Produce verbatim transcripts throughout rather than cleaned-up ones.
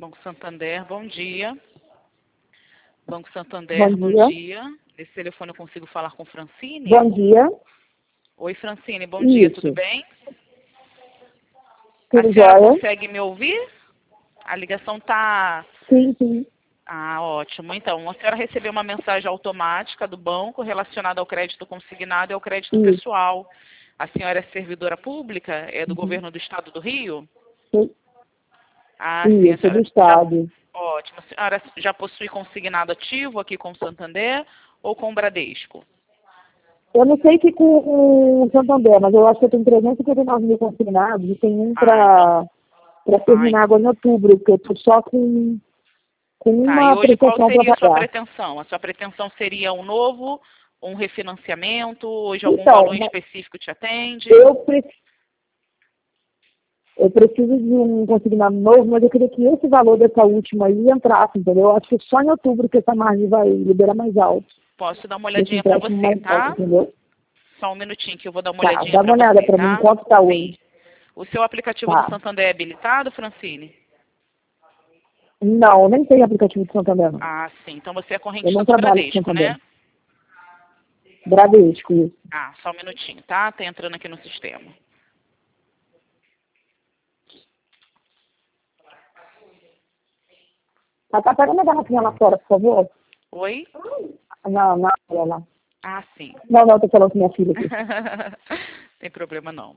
Banco Santander, bom dia. Banco Santander, Bom bom dia. dia. Nesse telefone eu consigo falar com Francine? Bom dia. Oi, Francine, bom dia, Isso. tudo bem? Tudo A senhora jóia? consegue me ouvir? A ligação tá... Sim, sim. Ah, ótimo. Então, a senhora recebeu uma mensagem automática do banco relacionada ao crédito consignado e ao crédito Isso. pessoal. A senhora é servidora pública? É do Uhum. governo do estado do Rio? Sim. Ah, sim, a Isso, do senhora já... Estado. Ótimo. A senhora já possui consignado ativo aqui com o Santander ou com o Bradesco? Eu não sei que com o Santander, mas eu acho que eu tenho trezentos e cinquenta e nove mil consignados e tem um Ah, então. para terminar Ah, agora em outubro, porque eu estou só com, com tá. E uma hoje qual prestação para seria a sua pagar. pretensão? A sua pretensão seria um novo, um refinanciamento? Hoje algum Então, valor em mas específico te atende? eu, pre- eu preciso de um consignado novo, mas eu queria que esse valor dessa última aí entrasse, entendeu? Eu acho que só em outubro que essa margem vai liberar mais alto. Posso dar uma Desse olhadinha para empréstimo você, mais alto, tá? entendeu? Só um minutinho que eu vou dar uma Tá, olhadinha dá para uma olhada você, para mim tá? quanto tá Sim. hoje. O seu aplicativo do Tá. Santander é habilitado, Francine? Não, nem tem aplicativo de Santander, não. Ah, sim. Então você é Eu correntista não do trabalho com Bradesco, Santander. né? Bradesco, isso. Ah, só um minutinho, tá? Tá entrando aqui no sistema. Tá, tá pegando a garrafinha lá fora, por favor? Oi? Não, não, não, não. Ah, sim. Não, não, tô falando com minha filha aqui. Tem problema não.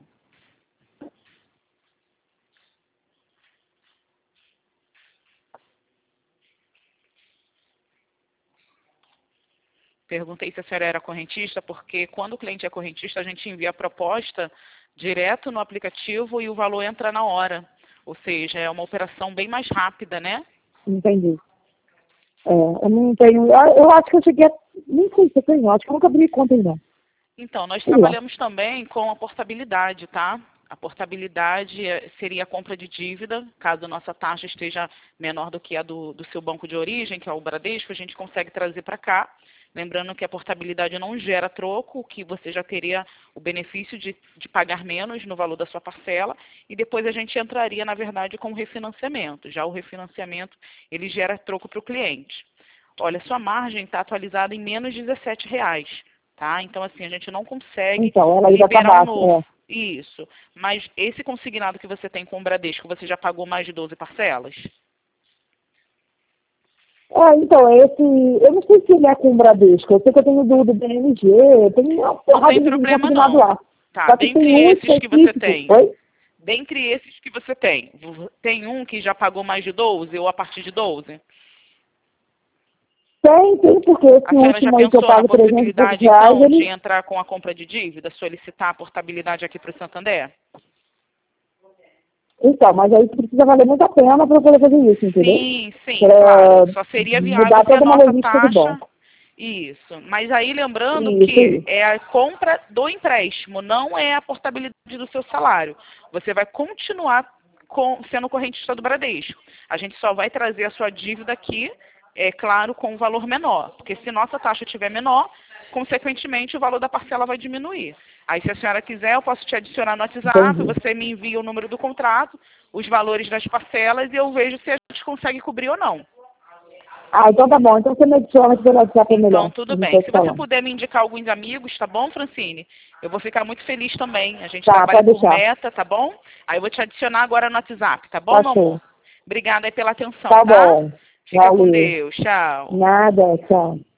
Perguntei se a senhora era correntista, porque quando o cliente é correntista, a gente envia a proposta direto no aplicativo e o valor entra na hora. Ou seja, é uma operação bem mais rápida, né? Entendi. É, eu não tenho. Eu eu acho que eu cheguei a. Nem sei se eu tenho, acho que eu nunca abri conta aí, não. Então, nós Sei lá. trabalhamos também com a portabilidade, tá? A portabilidade eh, seria a compra de dívida, caso a nossa taxa esteja menor do que a do, do seu banco de origem, que é o Bradesco, a gente consegue trazer para cá. Lembrando que a portabilidade não gera troco, que você já teria o benefício de, de pagar menos no valor da sua parcela, e depois a gente entraria, na verdade, com o refinanciamento. Já o refinanciamento, ele gera troco para o cliente. Olha, sua margem está atualizada em menos de dezessete reais. Tá? Então, assim, a gente não consegue Então, ela ainda tá liberar um baixa, novo. é. Isso. Mas esse consignado que você tem com o Bradesco, você já pagou mais de doze parcelas? É, então, esse. Eu não sei se ele é com o Bradesco. Eu sei que eu tenho do, do B M G, tem uma Não porrada tem de problema, consignado não. lá. Tá, Só que tem dentre um esses que você específico. tem, Oi? dentre esses que você tem, tem um que já pagou mais de doze ou a partir de doze? Tem, tem, porque A esse senhora já último aí que eu pensou na pago trezentos e poucos possibilidade, reais, então, de ele. entrar com a compra de dívida, solicitar a portabilidade aqui para o Santander? Então, mas aí precisa valer muito a pena para eu poder fazer isso, entendeu? Sim, sim, claro. Para Só seria viável mudar se a toda uma nossa logística do taxa... banco. Isso. Mas aí lembrando Isso que aí. é a compra do empréstimo, não é a portabilidade do seu salário. Você vai continuar com- sendo correntista do Bradesco. A gente só vai trazer a sua dívida aqui, é claro, com um valor menor. Porque se nossa taxa estiver menor, consequentemente o valor da parcela vai diminuir. Aí se a senhora quiser, eu posso te adicionar no WhatsApp, Entendi. você me envia o número do contrato, os valores das parcelas e eu vejo se a gente consegue cobrir ou não. Ah, então tá bom. Então você me adiciona que pelo WhatsApp é Então, melhor. A tudo gente bem. vai Se se você falando. puder me indicar alguns amigos, tá bom, Francine? Eu vou ficar muito feliz também. A gente Tá, trabalha pode por deixar. meta, tá bom? Aí eu vou te adicionar agora no WhatsApp, tá bom, Tá meu amor? show. Obrigada aí pela atenção, Tá tá? bom. Fica com Valeu. Deus. Tchau. Nada, tchau.